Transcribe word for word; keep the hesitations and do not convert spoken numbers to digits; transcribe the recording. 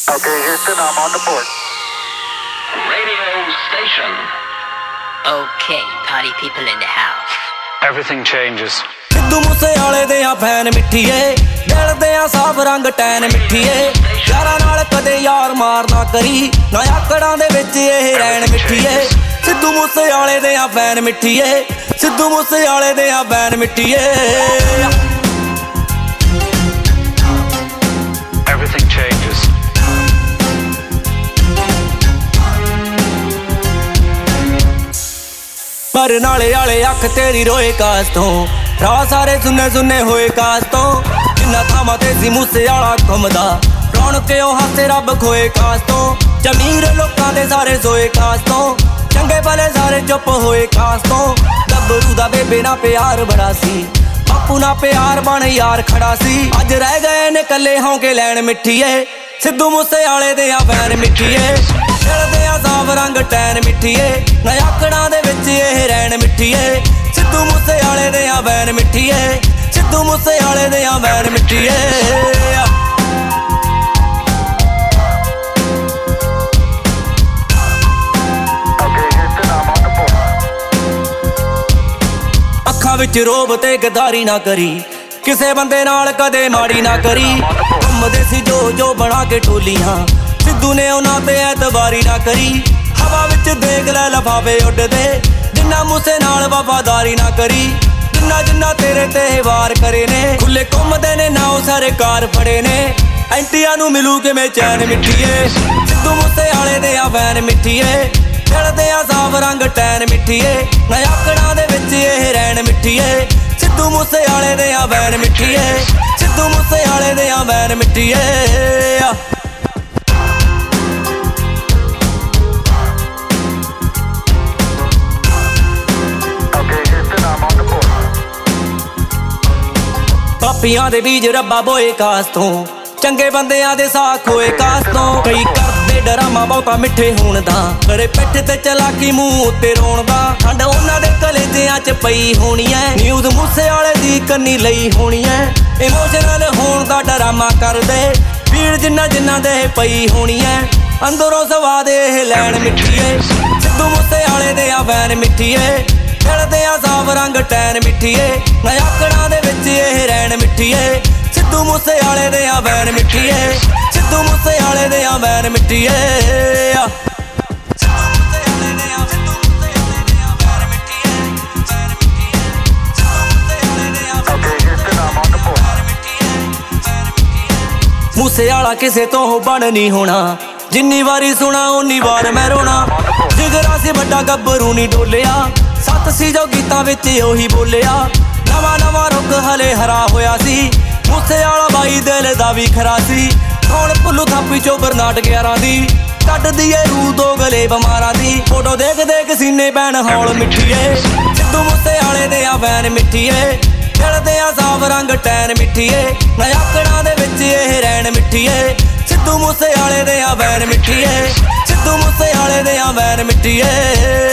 Okay, Houston, I'm on the board. Radio station. Okay, party people in the house. Everything changes. Sidhu ਮੂਸੇਵਾਲੇ ਦੇ ਆ fan ਮਿੱਠੀਏ, ਦਿਲ ਦੇ ਆ ਸਾਫ ਰੰਗ ਟੈਨ ਮਿੱਠੀਏ। ਯਾਰਾਂ ਨਾਲ ਕਦੇ ਯਾਰ ਮਾਰ ਨਾ ਕਰੀ, ਨਾ ਆਕੜਾਂ ਦੇ ਵਿੱਚ ਇਹ ਰਹਿਣ ਮਿੱਠੀਏ। ਸਿੱਧੂ ਮੂਸੇਵਾਲੇ ਦੇ ਆ ਫੈਨ ਮਿੱਠੀਏ, ਸਿੱਧੂ ਮੂਸੇਵਾਲੇ ਦੇ ਆ ਫੈਨ ਮਿੱਠੀਏ। Everything changes. ਮਰਨ ਵਾਲੇ ਵਾਲੇ ਅੱਖ ਤੇਰੀ ਰੋਏ ਕਾਸ ਤੋਂ, ਰਾਹ ਸਾਰੇ ਸੁੰਨੇ ਸੁੰਨੇ ਹੋਏ ਕਾਸ ਤੋਂ। ਜਿੰਨਾ ਥਾਵਾਂ ਤੇ ਸੀ ਮੂਸੇਵਾਲਾ ਘੁੰਮਦਾ, ਰੌਣਕ ਉਹ ਹਾਸੇ ਰੱਬ ਖੋਏ ਕਾਸ ਤੋਂ। ਜ਼ਮੀਰ ਲੋਕਾਂ ਦੇ ਸਾਰੇ ਸੋਏ ਕਾਸ ਤੋਂ, ਚੰਗੇ ਭਲੇ ਸਾਰੇ ਚੁੱਪ ਹੋਏ ਕਾਸ ਤੋਂ। ਗੱਭਰੂ ਦਾ ਬੇਬੇ ਨਾਲ ਪਿਆਰ ਬੜਾ ਸੀ, ਬਾਪੂ ਨਾਲ ਪਿਆਰ ਬਣ ਯਾਰ ਖੜਾ ਸੀ। ਅੱਜ ਰਹਿ ਗਏ ਨੇ ਕੱਲੇ ਹੌਂਕੇ ਲੈਣ ਮਿੱਠੀਏ, ਸਿੱਧੂ ਮੂਸੇਵਾਲੇ ਦੇ ਆ ਫੈਨ ਮਿੱਠੀਏ। ਦਿਲ ਦੇ ਆ ਸਾਫ ਰੰਗ ਟੈਨ ਮਿੱਠੀਏ, ਨਾ ਆਕੜਾਂ ਦੇ ਵਿੱਚ ਇਹ ਰਹਿਣ ਮਿੱਠੀਏ। ਸਿੱਧੂ ਮੂਸੇਵਾਲੇ ਦੇ ਆ ਫੈਨ ਮਿੱਠੀਏ, ਸਿੱਧੂ ਮੂਸੇਵਾਲੇ ਦੇ ਆ ਫੈਨ ਮਿੱਠੀਏ। Okay, Houston, I'm on the board. ਅੱਖਾਂ ਵਿੱਚ ਰੋਬ ਤੇ ਗਦਾਰੀ ਨਾ ਕਰੀ, ਕਿਸੇ ਬੰਦੇ ਨਾਲ ਕਦੇ ਮਾੜੀ ਨਾ ਕਰੀ। ਘੁੰਮਦੇ ਸੀ ਜੋ ਜੋ ਬਣਾ ਕੇ ਟੋਲੀਆਂ, ਸਿੱਧੂ ਨੇ ਉਹਨਾਂ ਤੇ ਐਤਬਾਰੀ ਨਾ ਕਰੀ। ਹਵਾ ਵਿੱਚ ਦੇਖ ਲੈ ਲਫਾਫੇ ਉੱਡਦੇ, ਜਿੰਨਾ ਮੂਸੇ ਨਾਲ ਵਫਾਦਾਰੀ ਨਾ ਕਰੀ। ਜਿੰਨਾ ਜਿੰਨਾ ਤੇਰੇ ਤੇ ਵਾਰ ਕਰੇ ਨੇ, ਖੁੱਲੇ ਘੁੰਮਦੇ ਨੇ ਨਾ ਉਹ ਸਾਰੇ ਕਾਰ ਫੜੇ ਨੇ। ਐਂਟੀਆਂ ਨੂੰ ਮਿਲੂ ਕਿਵੇਂ ਚੈਨ ਮਿੱਠੀਏ, ਸਿੱਧੂ ਮੂਸੇਵਾਲੇ ਦੇ ਆ ਫੈਨ ਮਿੱਠੀਏ। ਦਿਲ ਦੇ ਆ ਸਾਫ ਰੰਗ ਟੈਨ ਮਿੱਠੀਏ, ਨਾ ਆਕੜਾਂ ਦੇ ਵਿੱਚ ਇਹ ਰਹਿਣ ਮਿੱਠੀਏ। ਸਿੱਧੂ ਮੂਸੇਵਾਲੇ ਦੇ ਆ ਫੈਨ ਮਿੱਠੀਏ, ਸਿੱਧੂ ਮੂਸੇਵਾਲੇ ਦੇ ਆ ਫੈਨ ਮਿੱਠੀਏ। Okay, Houston, I'm on the board. ਪਾਪੀਆਂ ਦੇ ਬੀਜ ਰੱਬਾ ਬੋਏ ਕਾਸ ਤੋਂ, ਚੰਗੇ ਬੰਦਿਆਂ ਦੇ ਸਾਖ ਹੋਏ ਕਾਸ ਤੋਂ। ਕਈ ਕਰਦੇ ਡਰਾਮਾ ਬਹੁਤਾ ਮਿੱਠੇ ਹੋਣ ਦਾ, ਕਰੇ ਪਿੱਠ ਤੇ ਚਲਾਕੀ ਮੂੰਹ ਉੱਤੇ ਰੋਣ ਦਾ। ਠੰਡ ਉਹਨਾਂ ਦੇ ਕਲੇਜਿਆਂ 'ਚ ਪਈ ਹੋਣੀ ਐ, ਨਿਊਜ਼ ਮੂਸੇਵਾਲੇ ਦੀ ਕੰਨੀ ਲਈ ਹੋਣੀ ਐ। ਇਮੋਸ਼ਨਲ ਹੋਣ ਦਾ ਡਰਾਮਾ ਕਰਦੇ, ਭੀੜ ਜਿੰਨਾ ਜਿੰਨਾ ਦੇ ਪਈ ਹੋਣੀ ਐ। ਅੰਦਰੋਂ ਸਵਾਦ ਇਹ ਲੈਣ ਮਿੱਠੀਏ, ਸਿੱਧੂ ਮੂਸੇਵਾਲੇ ਦੇ ਆ ਫੈਨ ਮਿੱਠੀਏ। ਦਿਲ ਦੇ ਆ ਸਾਫ ਰੰਗ ਟੈਨ ਮਿੱਠੀਏ, ਨਾ ਆਕੜਾਂ ਦੇ ਵਿੱਚ ਇਹ ਰਹਿਣ ਮਿੱਠੀਏ। ਸਿੱਧੂ ਮੂਸੇਵਾਲੇ ਦੇ ਆ ਫੈਨ ਮਿੱਠੀਏ, ਸਿੱਧੂ ਮੂਸੇਵਾਲੇ ਦੇ ਆ ਫੈਨ ਮਿੱਠੀਏ। Okay, Houston, I'm on the board. Moosewala ਕਿਸੇ ਤੋਂ ਬਣ ਨਹੀਂ ਹੋਣਾ, ਜਿੰਨੀ ਵਾਰੀ ਸੁਣਾ ਉਨੀ ਵਾਰ ਮੈਂ ਰੋਣਾ। ਜਿਗਰਾ ਸੀ ਵੱਡਾ ਗੱਭਰੂ ਨਹੀਂ ਡੋਲਿਆ, ਸੱਤ ਸੀ ਜੋ ਗੀਤਾਂ ਵਿੱਚ ਉਹੀ ਬੋਲਿਆ। ਨਵਾਂ ਨਵਾਂ ਰੁੱਖ ਹਲੇ ਹਰਾ ਹੋਇਆ ਸੀ, ਮੂਸੇਵਾਲਾ ਬਾਈ ਦਿਲ ਦਾ ਵੀ ਖਰਾ ਸੀ। ਕੌਣ ਭੁੱਲੂ ਥਾਪੀ ਚੋਂ ਬਰਨਾਟ ਗਿਆਰਾਂ ਦੀ, ਕੱਢਦੀ ਏ ਰੂਹ ਦੋ ਗਲੇ ਬਿਮਾਰਾਂ ਦੀ। ਫੋਟੋ ਦੇਖ ਦੇਖ ਸੀਨੇ ਪੈਣ ਹੌਲ ਮਿੱਠੀਏ, ਸਿੱਧੂ ਮੂਸੇਵਾਲੇ ਦੇ ਆ ਫੈਨ ਮਿੱਠੀਏ। ਦਿਲ ਦੇ ਆ ਸਾਫ ਰੰਗ ਟੈਨ ਮਿੱਠੀਏ, ਨਾ ਆਕੜਾਂ ਦੇ ਵਿੱਚ ਇਹ ਰਹਿਣ ਮਿੱਠੀਏ। ਸਿੱਧੂ ਮੂਸੇਵਾਲੇ ਦੇ ਆ ਫੈਨ ਮਿੱਠੀਏ, ਸਿੱਧੂ ਮੂਸੇਵਾਲੇ ਦੇ ਆ ਫੈਨ ਮਿੱਠੀਏ।